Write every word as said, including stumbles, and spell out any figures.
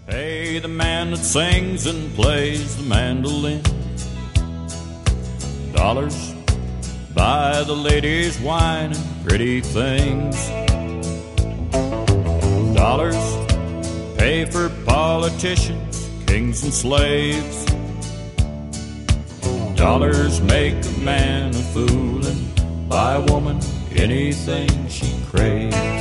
Hey, the man that sings and plays the mandolin. Dollars buy the ladies wine and pretty things. Dollars pay for politicians, kings and slaves. Dollars make a man a fool and buy a woman anything she craves.